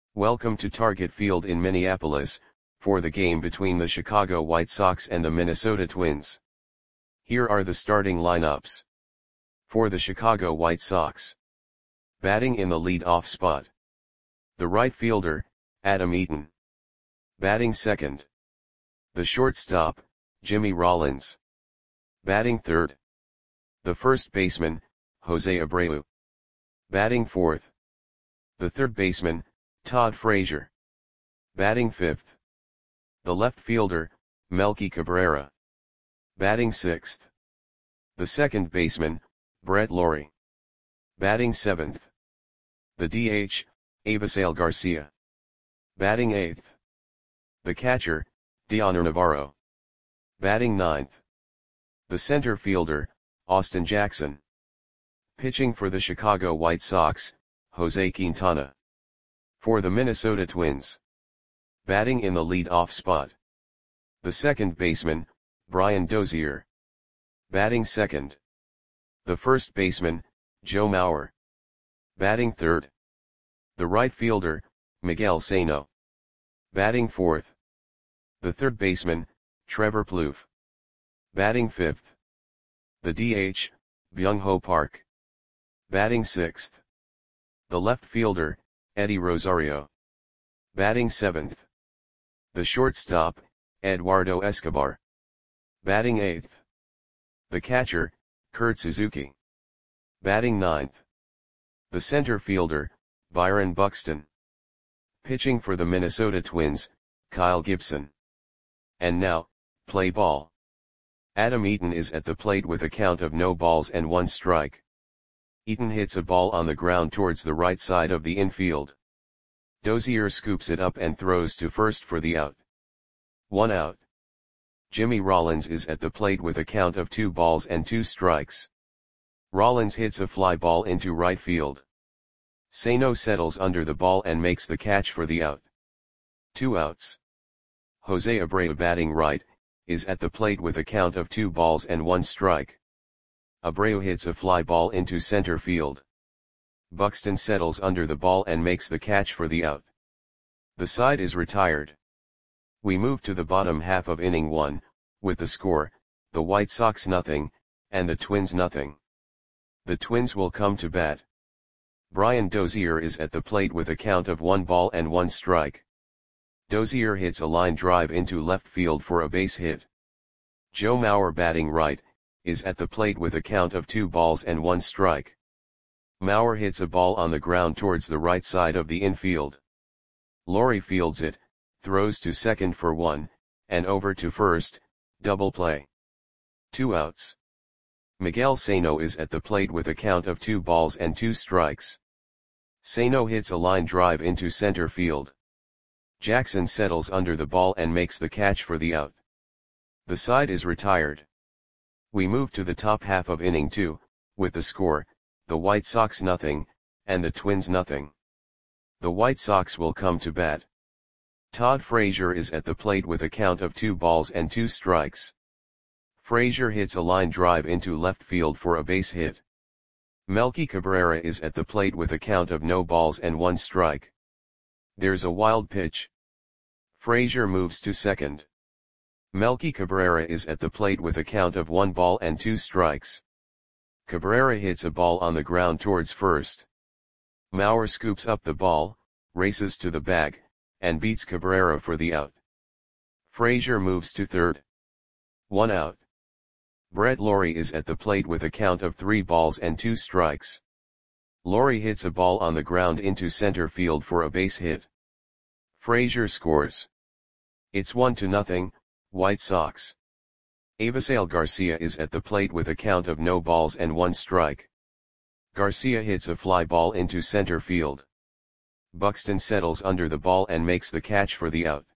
Welcome to Target Field in Minneapolis, for the game between the Chicago White Sox and the Minnesota Twins. Here are the starting lineups. For the Chicago White Sox. Batting in the lead-off spot. The right fielder, Adam Eaton. Batting second. The shortstop, Jimmy Rollins. Batting third. The first baseman, Jose Abreu. Batting fourth. The third baseman, Todd Frazier. Batting fifth. The left fielder, Melky Cabrera. Batting sixth. The second baseman, Brett Lawrie. Batting seventh. The DH, Avisail Garcia. Batting eighth. The catcher, Dioner Navarro. Batting ninth. The center fielder, Austin Jackson. Pitching for the Chicago White Sox, Jose Quintana. For the Minnesota Twins. Batting in the lead-off spot. The second baseman, Brian Dozier. Batting second. The first baseman, Joe Mauer. Batting third. The right fielder, Miguel Sano. Batting fourth. The third baseman, Trevor Plouffe. Batting fifth. The DH, Byung-Ho Park. Batting sixth. The left fielder, Eddie Rosario. Batting seventh. The shortstop, Eduardo Escobar. Batting eighth. The catcher, Kurt Suzuki. Batting ninth. The center fielder, Byron Buxton. Pitching for the Minnesota Twins, Kyle Gibson. And now, play ball. Adam Eaton is at the plate with a count of no balls and 1 strike. Eaton hits a ball on the ground towards the right side of the infield. Dozier scoops it up and throws to first for the out. 1 out. Jimmy Rollins is at the plate with a count of 2 balls and 2 strikes. Rollins hits a fly ball into right field. Sano settles under the ball and makes the catch for the out. 2 outs. Jose Abreu, batting right, is at the plate with a count of 2 balls and 1 strike. Abreu hits a fly ball into center field. Buxton settles under the ball and makes the catch for the out. The side is retired. We move to the bottom half of inning 1, with the score, the White Sox 0, and the Twins 0. The Twins will come to bat. Brian Dozier is at the plate with a count of 1 ball and 1 strike. Dozier hits a line drive into left field for a base hit. Joe Mauer, batting right, is at the plate with a count of 2 balls and 1 strike. Mauer hits a ball on the ground towards the right side of the infield. Lawrie fields it, throws to second for 1, and over to first, double play. 2 outs. Miguel Sano is at the plate with a count of 2 balls and 2 strikes. Sano hits a line drive into center field. Jackson settles under the ball and makes the catch for the out. The side is retired. We move to the top half of inning 2, with the score, the White Sox 0, and the Twins 0. The White Sox will come to bat. Todd Frazier is at the plate with a count of 2 balls and 2 strikes. Frazier hits a line drive into left field for a base hit. Melky Cabrera is at the plate with a count of no balls and 1 strike. There's a wild pitch. Frazier moves to second. Melky Cabrera is at the plate with a count of 1 ball and 2 strikes. Cabrera hits a ball on the ground towards first. Mauer scoops up the ball, races to the bag, and beats Cabrera for the out. Frazier moves to third. 1 out. Brett Lawrie is at the plate with a count of 3 balls and 2 strikes. Lawrie hits a ball on the ground into center field for a base hit. Frazier scores. It's 1-0, White Sox. Avisail Garcia is at the plate with a count of no balls and 1 strike. Garcia hits a fly ball into center field. Buxton settles under the ball and makes the catch for the out.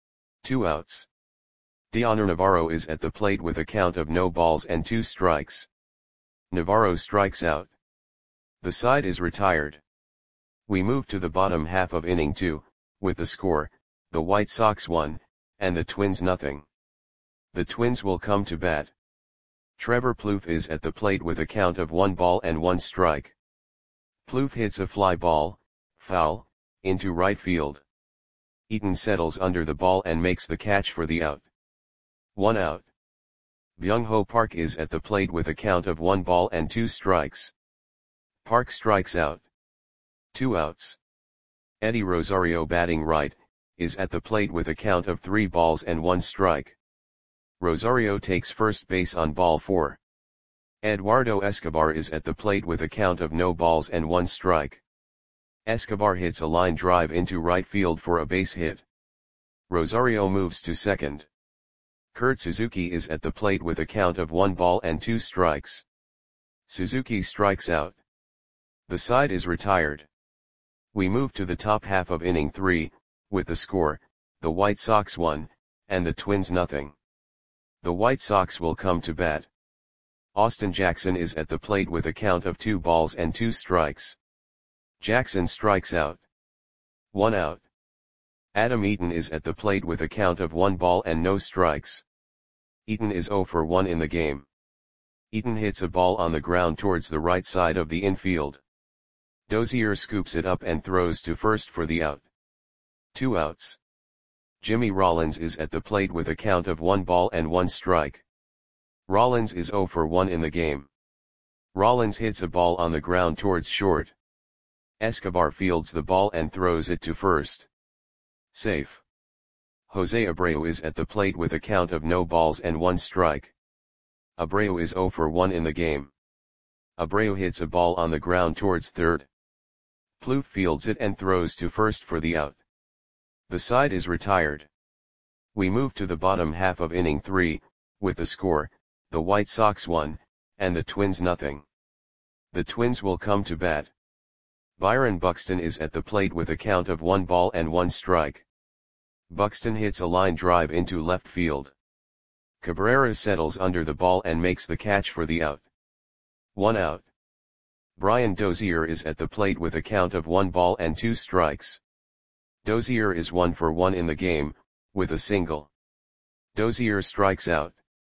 2 outs. Dioner Navarro is at the plate with a count of no balls and 2 strikes. Navarro strikes out. The side is retired. We move to the bottom half of inning 2, with the score, the White Sox 1, and the Twins 0. The Twins will come to bat. Trevor Plouffe is at the plate with a count of 1 ball and 1 strike. Plouffe hits a fly ball, foul, into right field. Eaton settles under the ball and makes the catch for the out. 1 out. Byung-ho Park is at the plate with a count of 1 ball and 2 strikes. Park strikes out. 2 outs. Eddie Rosario batting right, is at the plate with a count of 3 balls and 1 strike. Rosario takes first base on ball 4. Eduardo Escobar is at the plate with a count of no balls and 1 strike. Escobar hits a line drive into right field for a base hit. Rosario moves to second. Kurt Suzuki is at the plate with a count of 1 ball and 2 strikes. Suzuki strikes out. The side is retired. We move to the top half of inning 3, with the score, the White Sox 1, and the Twins nothing. The White Sox will come to bat. Austin Jackson is at the plate with a count of 2 balls and 2 strikes. Jackson strikes out. 1 out. Adam Eaton is at the plate with a count of 1 ball and no strikes. Eaton is 0 for 1 in the game. Eaton hits a ball on the ground towards the right side of the infield. Dozier scoops it up and throws to first for the out. 2 outs. Jimmy Rollins is at the plate with a count of 1 ball and 1 strike. Rollins is 0 for 1 in the game. Rollins hits a ball on the ground towards short. Escobar fields the ball and throws it to first. Safe. Jose Abreu is at the plate with a count of no balls and 1 strike. Abreu is 0 for 1 in the game. Abreu hits a ball on the ground towards third. Plouffe fields it and throws to first for the out. The side is retired. We move to the bottom half of inning 3, with the score, the White Sox 1, and the Twins nothing. The Twins will come to bat. Byron Buxton is at the plate with a count of 1 ball and 1 strike. Buxton hits a line drive into left field. Cabrera settles under the ball and makes the catch for the out. 1 out. Brian Dozier is at the plate with a count of 1 ball and 2 strikes. Dozier is 1 for 1 in the game, with a single. Dozier strikes out.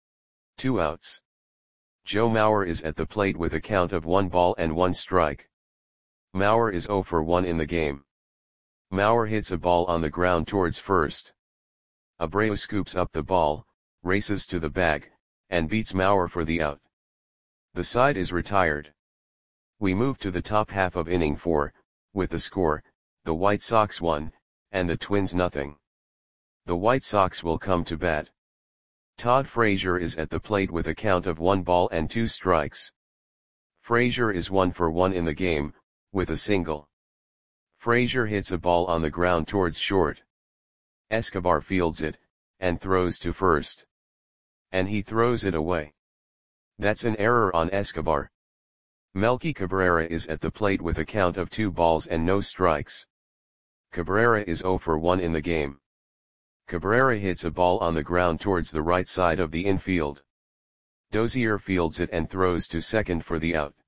2 outs. Joe Mauer is at the plate with a count of 1 ball and 1 strike. Mauer is 0 for 1 in the game. Mauer hits a ball on the ground towards first. Abreu scoops up the ball, races to the bag, and beats Mauer for the out. The side is retired. We move to the top half of inning 4, with the score, the White Sox 1, and the Twins nothing. The White Sox will come to bat. Todd Frazier is at the plate with a count of 1 ball and 2 strikes. Frazier is 1 for 1 in the game, with a single. Frazier hits a ball on the ground towards short. Escobar fields it, and throws to first. And he throws it away. That's an error on Escobar. Melky Cabrera is at the plate with a count of 2 balls and no strikes. Cabrera is 0 for 1 in the game. Cabrera hits a ball on the ground towards the right side of the infield. Dozier fields it and throws to second for the out.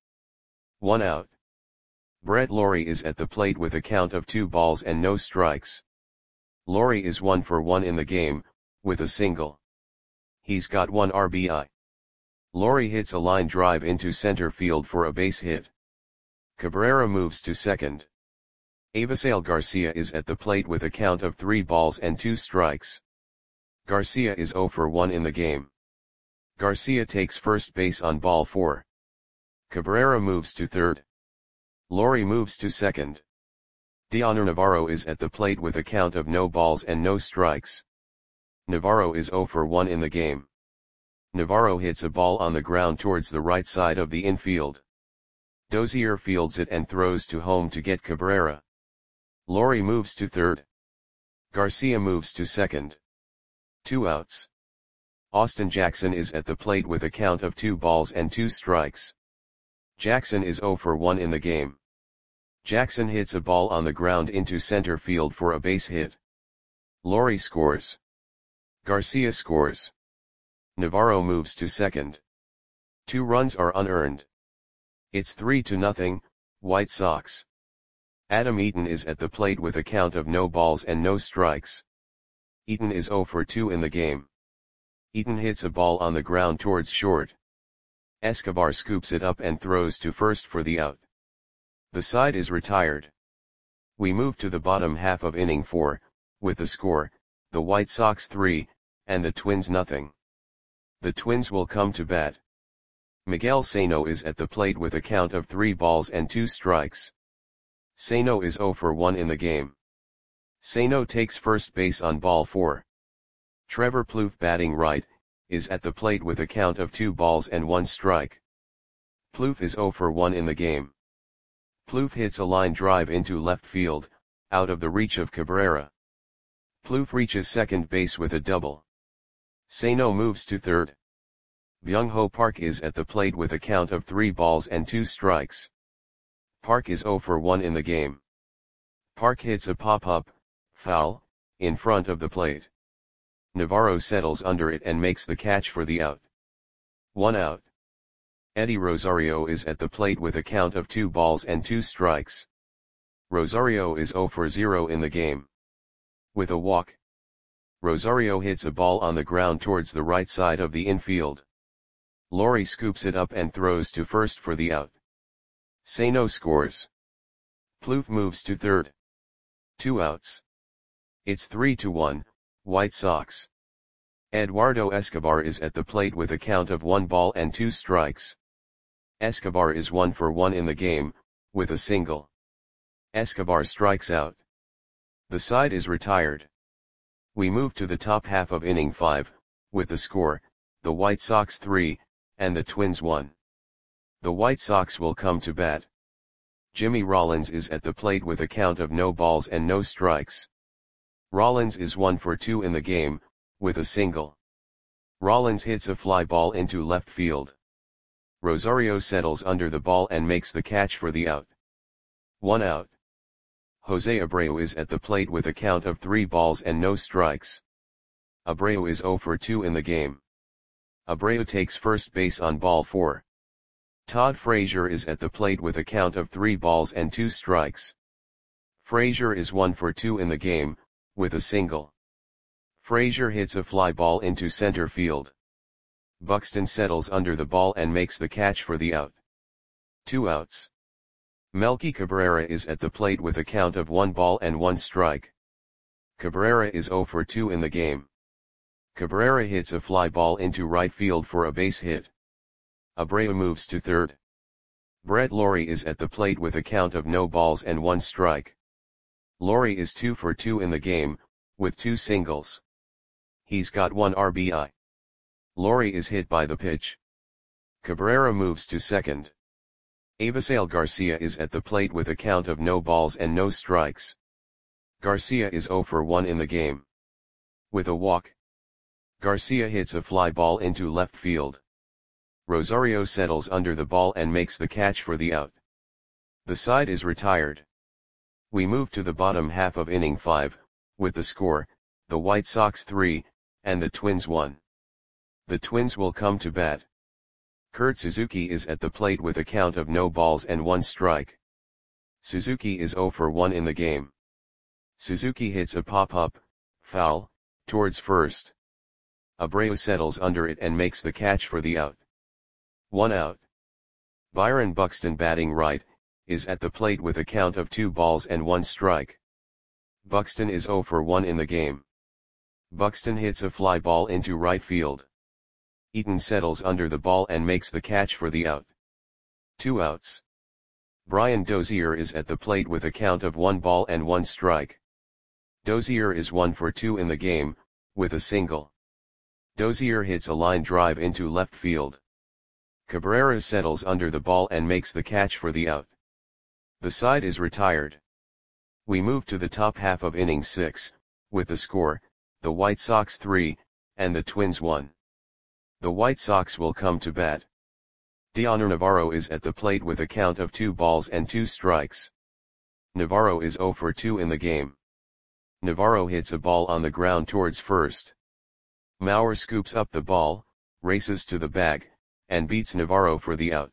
1 out. Brett Lawrie is at the plate with a count of 2 balls and no strikes. Lawrie is 1 for 1 in the game, with a single. He's got 1 RBI. Lawrie hits a line drive into center field for a base hit. Cabrera moves to second. Avisail Garcia is at the plate with a count of 3 balls and 2 strikes. Garcia is 0 for 1 in the game. Garcia takes first base on ball 4. Cabrera moves to third. Lawrie moves to second. Dioner Navarro is at the plate with a count of no balls and no strikes. Navarro is 0 for 1 in the game. Navarro hits a ball on the ground towards the right side of the infield. Dozier fields it and throws to home to get Cabrera. Lawrie moves to third. Garcia moves to second. 2 outs. Austin Jackson is at the plate with a count of 2 balls and 2 strikes. Jackson is 0 for 1 in the game. Jackson hits a ball on the ground into center field for a base hit. Lawrie scores. Garcia scores. Navarro moves to second. 2 runs are unearned. It's 3-0, White Sox. Adam Eaton is at the plate with a count of no balls and no strikes. Eaton is 0 for 2 in the game. Eaton hits a ball on the ground towards short. Escobar scoops it up and throws to first for the out. The side is retired. We move to the bottom half of inning 4, with the score, the White Sox 3, and the Twins nothing. The Twins will come to bat. Miguel Sano is at the plate with a count of 3 balls and 2 strikes. Sano is 0 for 1 in the game. Sano takes first base on ball 4. Trevor Plouffe, batting right, is at the plate with a count of 2 balls and 1 strike. Plouffe is 0 for 1 in the game. Plouffe hits a line drive into left field, out of the reach of Cabrera. Plouffe reaches second base with a double. Sano moves to third. Byung-Ho Park is at the plate with a count of 3 balls and 2 strikes. Park is 0 for 1 in the game. Park hits a pop-up, foul, in front of the plate. Navarro settles under it and makes the catch for the out. 1 out. Eddie Rosario is at the plate with a count of 2 balls and 2 strikes. Rosario is 0 for 0 in the game. With a walk, Rosario hits a ball on the ground towards the right side of the infield. Lowry scoops it up and throws to first for the out. Sano scores. Plouffe moves to third. 2 outs. It's 3-1, White Sox. Eduardo Escobar is at the plate with a count of 1 ball and 2 strikes. Escobar is 1 for 1 in the game, with a single. Escobar strikes out. The side is retired. We move to the top half of inning 5, with the score, the White Sox 3, and the Twins 1. The White Sox will come to bat. Jimmy Rollins is at the plate with a count of no balls and no strikes. Rollins is 1 for 2 in the game, with a single. Rollins hits a fly ball into left field. Rosario settles under the ball and makes the catch for the out. 1 out. Jose Abreu is at the plate with a count of 3 balls and no strikes. Abreu is 0 for 2 in the game. Abreu takes first base on ball 4. Todd Frazier is at the plate with a count of 3 balls and 2 strikes. Frazier is 1 for 2 in the game, with a single. Frazier hits a fly ball into center field. Buxton settles under the ball and makes the catch for the out. 2 outs. Melky Cabrera is at the plate with a count of 1 ball and 1 strike. Cabrera is 0 for 2 in the game. Cabrera hits a fly ball into right field for a base hit. Abreu moves to third. Brett Lawrie is at the plate with a count of no balls and 1 strike. Lawrie is 2 for 2 in the game, with 2 singles. He's got 1 RBI. Lawrie is hit by the pitch. Cabrera moves to second. Avisail Garcia is at the plate with a count of no balls and no strikes. Garcia is 0 for 1 in the game. With a walk, Garcia hits a fly ball into left field. Rosario settles under the ball and makes the catch for the out. The side is retired. We move to the bottom half of inning 5, with the score, the White Sox 3, and the Twins 1. The Twins will come to bat. Kurt Suzuki is at the plate with a count of no balls and 1 strike. Suzuki is 0 for 1 in the game. Suzuki hits a pop-up, foul, towards first. Abreu settles under it and makes the catch for the out. 1 out. Byron Buxton, batting right, is at the plate with a count of 2 balls and 1 strike. Buxton is 0 for 1 in the game. Buxton hits a fly ball into right field. Eaton settles under the ball and makes the catch for the out. 2 outs. Brian Dozier is at the plate with a count of 1 ball and 1 strike. Dozier is 1 for 2 in the game, with a single. Dozier hits a line drive into left field. Cabrera settles under the ball and makes the catch for the out. The side is retired. We move to the top half of inning 6, with the score, the White Sox 3, and the Twins 1. The White Sox will come to bat. Dioner Navarro is at the plate with a count of 2 balls and 2 strikes. Navarro is 0 for 2 in the game. Navarro hits a ball on the ground towards first. Mauer scoops up the ball, races to the bag, and beats Navarro for the out.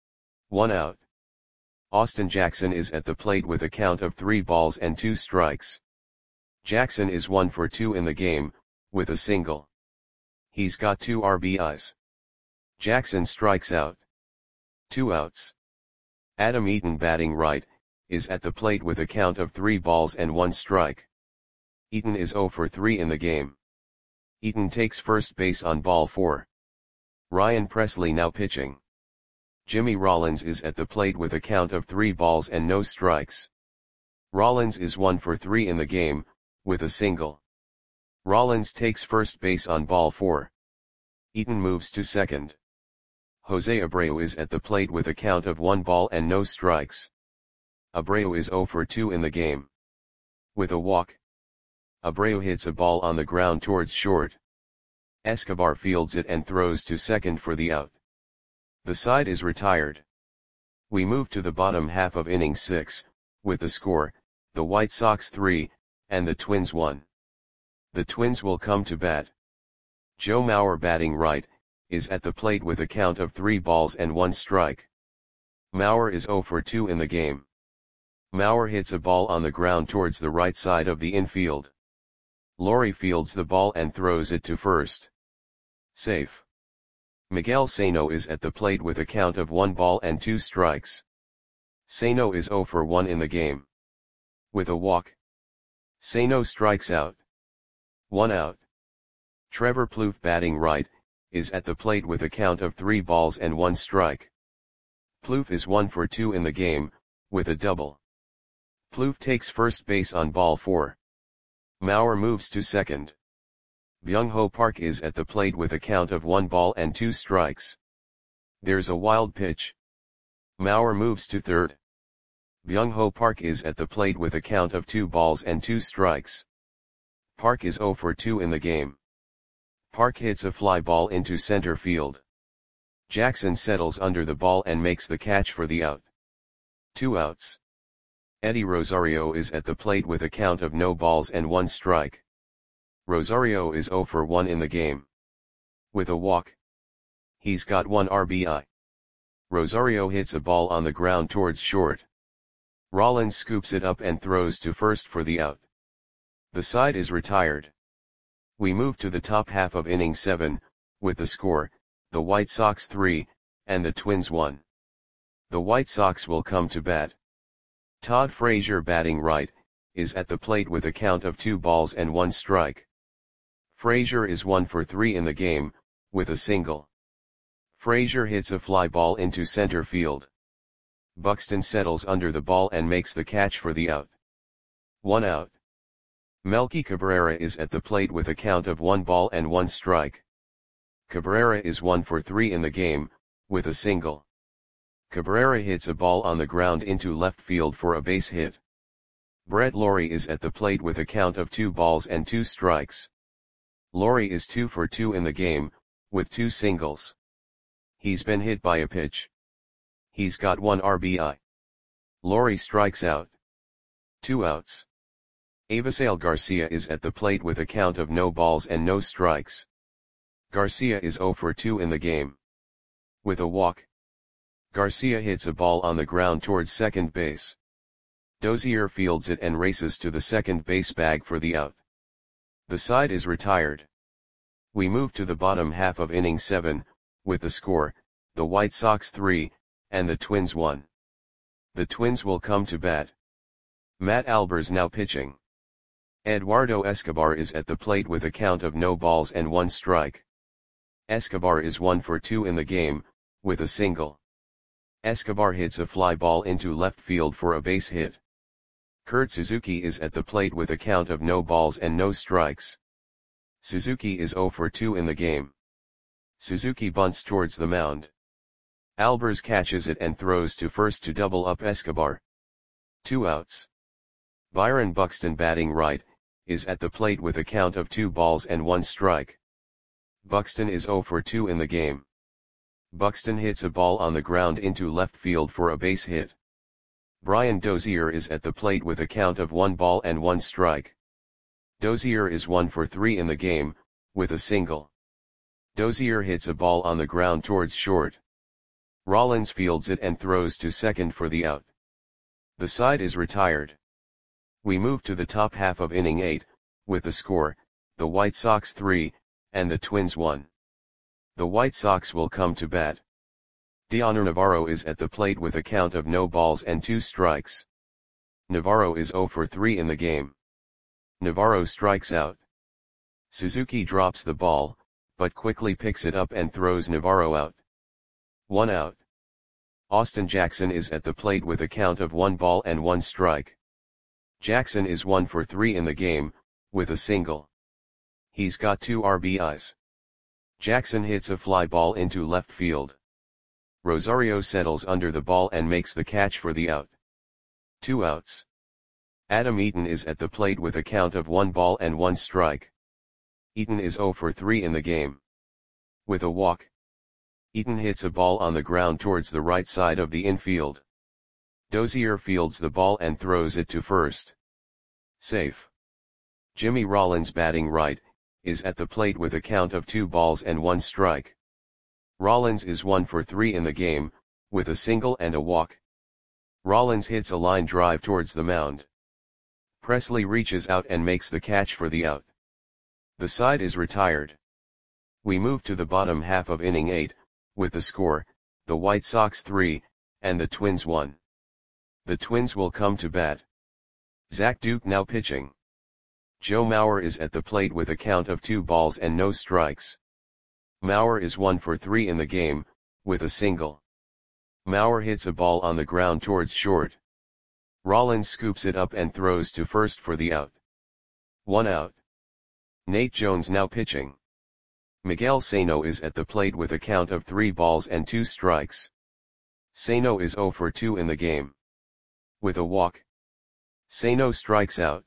1 out. Austin Jackson is at the plate with a count of 3 balls and 2 strikes. Jackson is 1 for 2 in the game, with a single. He's got 2 RBIs. Jackson strikes out. 2 outs. Adam Eaton, batting right, is at the plate with a count of 3 balls and 1 strike. Eaton is 0 for 3 in the game. Eaton takes first base on ball 4. Ryan Presley now pitching. Jimmy Rollins is at the plate with a count of 3 balls and no strikes. Rollins is 1 for 3 in the game, with a single. Rollins takes first base on ball 4. Eaton moves to second. Jose Abreu is at the plate with a count of 1 ball and no strikes. Abreu is 0 for 2 in the game. With a walk. Abreu hits a ball on the ground towards short. Escobar fields it and throws to second for the out. The side is retired. We move to the bottom half of inning 6, with the score, the White Sox 3, and the Twins 1. The Twins will come to bat. Joe Mauer batting right, is at the plate with a count of 3 balls and 1 strike. Mauer is 0 for 2 in the game. Mauer hits a ball on the ground towards the right side of the infield. Lowrie fields the ball and throws it to first. Safe. Miguel Sano is at the plate with a count of 1 ball and 2 strikes. Sano is 0 for 1 in the game. With a walk. Sano strikes out. 1 out. Trevor Plouffe batting right, is at the plate with a count of 3 balls and 1 strike. Plouffe is 1 for 2 in the game, with a double. Plouffe takes first base on ball 4. Mauer moves to second. Byung-Ho Park is at the plate with a count of 1 ball and 2 strikes. There's a wild pitch. Mauer moves to third. Byung-Ho Park is at the plate with a count of 2 balls and 2 strikes. Park is 0 for 2 in the game. Park hits a fly ball into center field. Jackson settles under the ball and makes the catch for the out. 2 outs. Eddie Rosario is at the plate with a count of no balls and 1 strike. Rosario is 0 for 1 in the game. With a walk. He's got 1 RBI. Rosario hits a ball on the ground towards short. Rollins scoops it up and throws to first for the out. The side is retired. We move to the top half of inning 7, with the score, the White Sox 3, and the Twins 1. The White Sox will come to bat. Todd Frazier batting right, is at the plate with a count of 2 balls and 1 strike. Frazier is 1 for 3 in the game, with a single. Frazier hits a fly ball into center field. Buxton settles under the ball and makes the catch for the out. 1 out. Melky Cabrera is at the plate with a count of 1 ball and 1 strike. Cabrera is 1 for 3 in the game, with a single. Cabrera hits a ball on the ground into left field for a base hit. Brett Lawrie is at the plate with a count of 2 balls and 2 strikes. Lawrie is 2 for 2 in the game, with 2 singles. He's been hit by a pitch. He's got 1 RBI. Lawrie strikes out. 2 outs. Avisail Garcia is at the plate with a count of no balls and no strikes. Garcia is 0 for 2 in the game. With a walk. Garcia hits a ball on the ground towards second base. Dozier fields it and races to the second base bag for the out. The side is retired. We move to the bottom half of inning 7, with the score, the White Sox 3, and the Twins 1. The Twins will come to bat. Matt Albers now pitching. Eduardo Escobar is at the plate with a count of no balls and 1 strike. Escobar is 1 for 2 in the game, with a single. Escobar hits a fly ball into left field for a base hit. Kurt Suzuki is at the plate with a count of no balls and no strikes. Suzuki is 0 for 2 in the game. Suzuki bunts towards the mound. Albers catches it and throws to first to double up Escobar. 2 outs. Byron Buxton batting right, is at the plate with a count of 2 balls and 1 strike. Buxton is 0 for 2 in the game. Buxton hits a ball on the ground into left field for a base hit. Brian Dozier is at the plate with a count of 1 ball and 1 strike. Dozier is 1 for 3 in the game, with a single. Dozier hits a ball on the ground towards short. Rollins fields it and throws to second for the out. The side is retired. We move to the top half of inning 8, with the score, the White Sox 3, and the Twins 1. The White Sox will come to bat. Dioner Navarro is at the plate with a count of no balls and 2 strikes. Navarro is 0 for 3 in the game. Navarro strikes out. Suzuki drops the ball, but quickly picks it up and throws Navarro out. 1 out. Austin Jackson is at the plate with a count of 1 ball and 1 strike. Jackson is 1 for 3 in the game, with a single. He's got 2 RBIs. Jackson hits a fly ball into left field. Rosario settles under the ball and makes the catch for the out. 2 outs. Adam Eaton is at the plate with a count of 1 ball and 1 strike. Eaton is 0 for 3 in the game. With a walk. Eaton hits a ball on the ground towards the right side of the infield. Dozier fields the ball and throws it to first. Safe. Jimmy Rollins, batting right, is at the plate with a count of 2 balls and 1 strike. Rollins is 1 for 3 in the game, with a single and a walk. Rollins hits a line drive towards the mound. Presley reaches out and makes the catch for the out. The side is retired. We move to the bottom half of inning 8, with the score, the White Sox 3, and the Twins 1. The Twins will come to bat. Zach Duke now pitching. Joe Mauer is at the plate with a count of 2 balls and no strikes. Mauer is 1 for 3 in the game, with a single. Mauer hits a ball on the ground towards short. Rollins scoops it up and throws to first for the out. 1 out. Nate Jones now pitching. Miguel Sano is at the plate with a count of 3 balls and 2 strikes. Sano is 0 for 2 in the game. With a walk. Sano strikes out.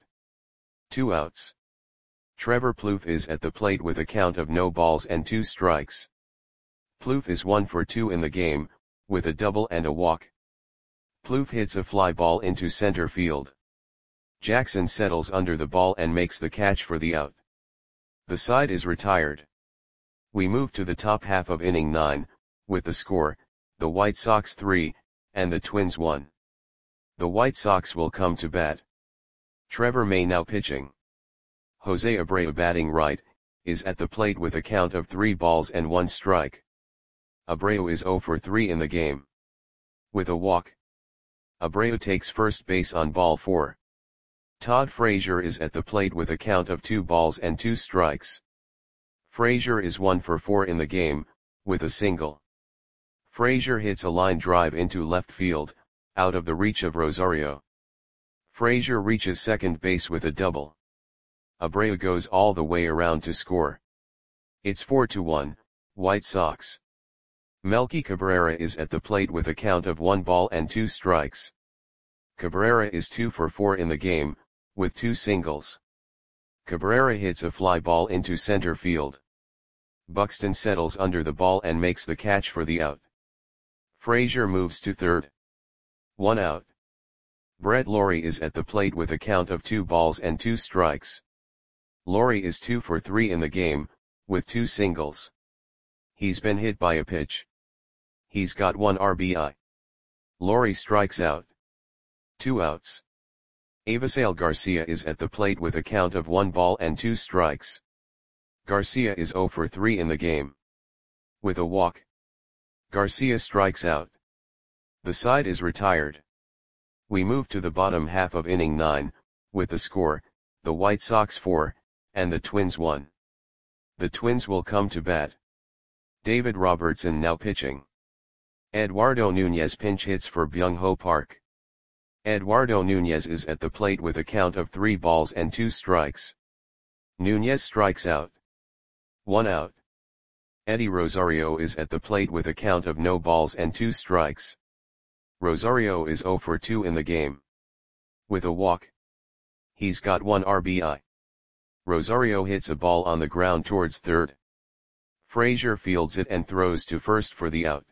2 outs. Trevor Plouffe is at the plate with a count of no balls and 2 strikes. Plouffe is 1 for 2 in the game, with a double and a walk. Plouffe hits a fly ball into center field. Jackson settles under the ball and makes the catch for the out. The side is retired. We move to the top half of inning 9, with the score, the White Sox 3, and the Twins 1. The White Sox will come to bat. Trevor May now pitching. Jose Abreu, batting right, is at the plate with a count of 3 balls and 1 strike. Abreu is 0 for 3 in the game. With a walk. Abreu takes first base on ball 4. Todd Frazier is at the plate with a count of 2 balls and 2 strikes. Frazier is 1 for 4 in the game, with a single. Frazier hits a line drive into left field, out of the reach of Rosario. Frazier reaches second base with a double. Abreu goes all the way around to score. It's 4-1, White Sox. Melky Cabrera is at the plate with a count of 1 ball and 2 strikes. Cabrera is 2 for 4 in the game, with 2 singles. Cabrera hits a fly ball into center field. Buxton settles under the ball and makes the catch for the out. Frazier moves to third. 1 out. Brett Lawrie is at the plate with a count of 2 balls and 2 strikes. Lawrie is 2 for 3 in the game, with 2 singles. He's been hit by a pitch. He's got 1 RBI. Lawrie strikes out. 2 outs. Avisail Garcia is at the plate with a count of 1 ball and 2 strikes. Garcia is 0 for 3 in the game. With a walk. Garcia strikes out. The side is retired. We move to the bottom half of inning 9, with the score, the White Sox 4, and the Twins 1. The Twins will come to bat. David Robertson now pitching. Eduardo Nunez pinch hits for Byung-ho Park. Eduardo Nunez is at the plate with a count of 3 balls and 2 strikes. Nunez strikes out. 1 out. Eddie Rosario is at the plate with a count of no balls and 2 strikes. Rosario is 0 for 2 in the game. With a walk. He's got 1 RBI. Rosario hits a ball on the ground towards third. Frazier fields it and throws to first for the out.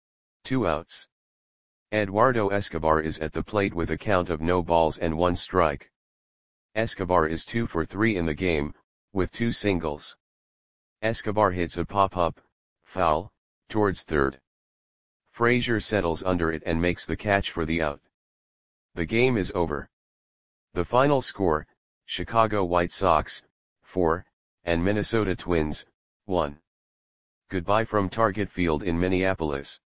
2 outs. Eduardo Escobar is at the plate with a count of no balls and 1 strike. Escobar is 2 for 3 in the game, with 2 singles. Escobar hits a pop-up, foul, towards third. Frazier settles under it and makes the catch for the out. The game is over. The final score, Chicago White Sox, 4, and Minnesota Twins, 1. Goodbye from Target Field in Minneapolis.